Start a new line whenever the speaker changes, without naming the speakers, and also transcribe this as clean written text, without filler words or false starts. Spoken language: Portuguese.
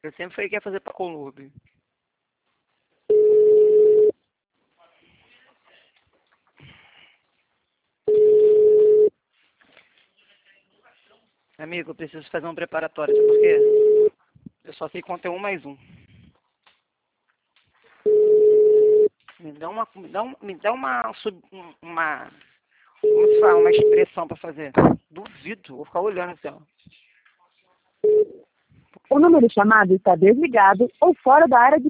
Eu sempre falei que ia fazer pra Colômbia. Amigo, eu preciso fazer um preparatório, sabe por quê? Eu só sei contar 1 mais 1. Como se fala, uma expressão pra fazer. Duvido, vou ficar olhando assim, ó.
O número chamado está desligado ou fora da área de